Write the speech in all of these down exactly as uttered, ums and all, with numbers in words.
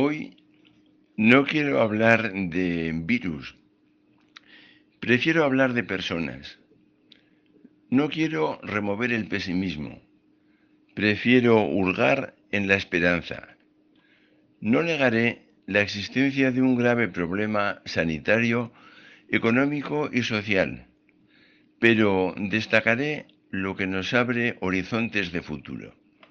Hoy no quiero hablar de virus, prefiero hablar de personas. No quiero remover el pesimismo, prefiero hurgar en la esperanza. No negaré la existencia de un grave problema sanitario, económico y social, pero destacaré lo que nos abre horizontes de futuro.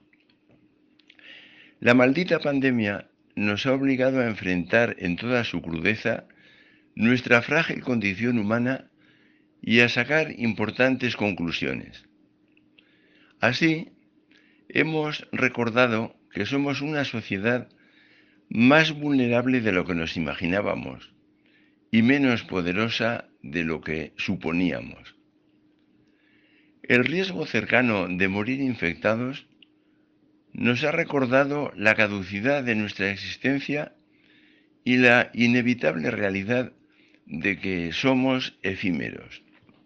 La maldita pandemia nos ha obligado a enfrentar en toda su crudeza nuestra frágil condición humana y a sacar importantes conclusiones. Así, hemos recordado que somos una sociedad más vulnerable de lo que nos imaginábamos y menos poderosa de lo que suponíamos. El riesgo cercano de morir infectados nos ha recordado la caducidad de nuestra existencia y la inevitable realidad de que somos efímeros.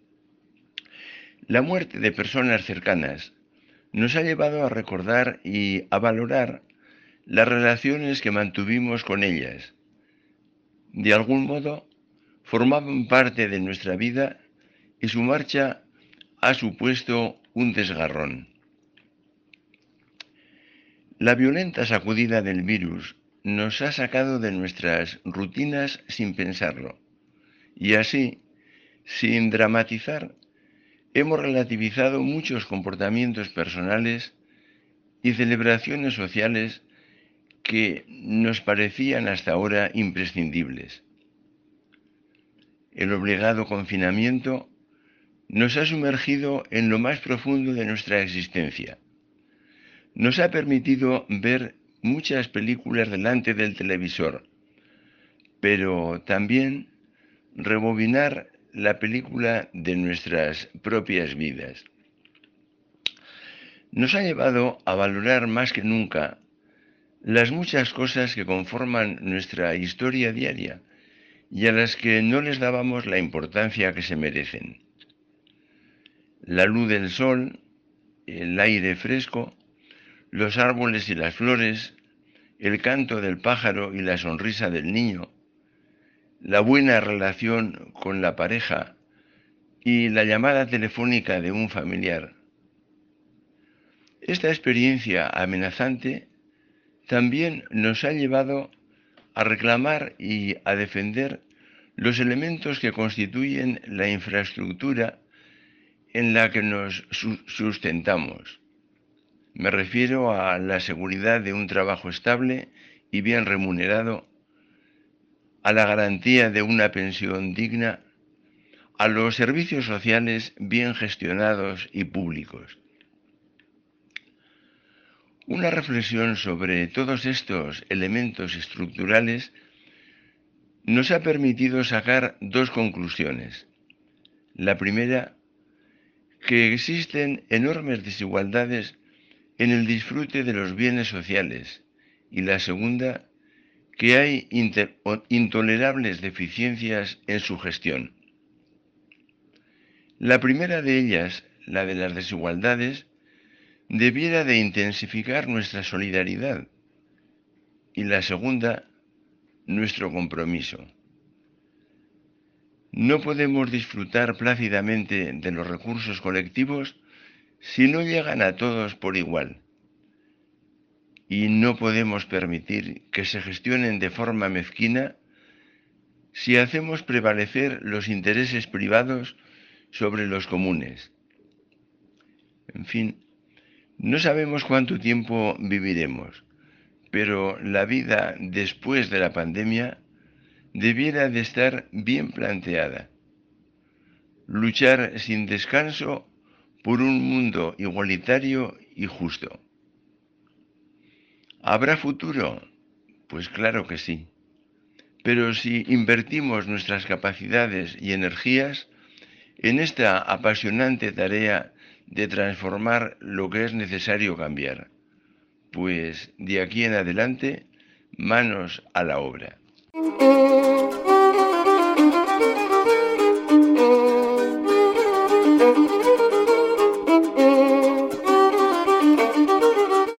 La muerte de personas cercanas nos ha llevado a recordar y a valorar las relaciones que mantuvimos con ellas. De algún modo, formaban parte de nuestra vida y su marcha ha supuesto un desgarrón. La violenta sacudida del virus nos ha sacado de nuestras rutinas sin pensarlo, y así, sin dramatizar, hemos relativizado muchos comportamientos personales y celebraciones sociales que nos parecían hasta ahora imprescindibles. El obligado confinamiento nos ha sumergido en lo más profundo de nuestra existencia. Nos ha permitido ver muchas películas delante del televisor, pero también rebobinar la película de nuestras propias vidas. Nos ha llevado a valorar más que nunca las muchas cosas que conforman nuestra historia diaria y a las que no les dábamos la importancia que se merecen. La luz del sol, el aire fresco, los árboles y las flores, el canto del pájaro y la sonrisa del niño, la buena relación con la pareja y la llamada telefónica de un familiar. Esta experiencia amenazante también nos ha llevado a reclamar y a defender los elementos que constituyen la infraestructura en la que nos sustentamos. Me refiero a la seguridad de un trabajo estable y bien remunerado, a la garantía de una pensión digna, a los servicios sociales bien gestionados y públicos. Una reflexión sobre todos estos elementos estructurales nos ha permitido sacar dos conclusiones. La primera, que existen enormes desigualdades en el disfrute de los bienes sociales, y la segunda, que hay intolerables deficiencias en su gestión. La primera de ellas, la de las desigualdades, debiera de intensificar nuestra solidaridad, y la segunda, nuestro compromiso. No podemos disfrutar plácidamente de los recursos colectivos si no llegan a todos por igual. Y no podemos permitir que se gestionen de forma mezquina si hacemos prevalecer los intereses privados sobre los comunes. En fin, no sabemos cuánto tiempo viviremos, pero la vida después de la pandemia debiera de estar bien planteada. Luchar sin descanso por un mundo igualitario y justo. ¿Habrá futuro? Pues claro que sí. Pero si invertimos nuestras capacidades y energías en esta apasionante tarea de transformar lo que es necesario cambiar, pues de aquí en adelante, manos a la obra.